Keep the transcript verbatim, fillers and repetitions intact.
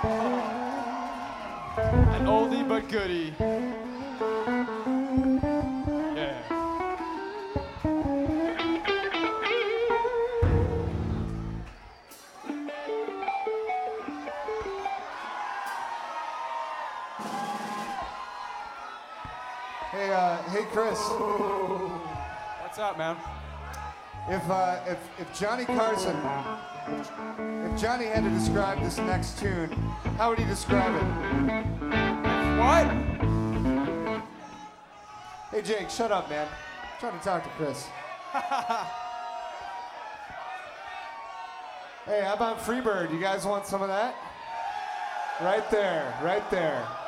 An oldie but goodie. Yeah. Hey, uh, hey, Chris. What's up, man? If uh, if if Johnny Carson, if Johnny had to describe this next tune, how would he describe it? What? Hey, Jake, shut up, man. I'm trying to talk to Chris. Hey, how about Freebird? You guys want some of that? Right there, right there.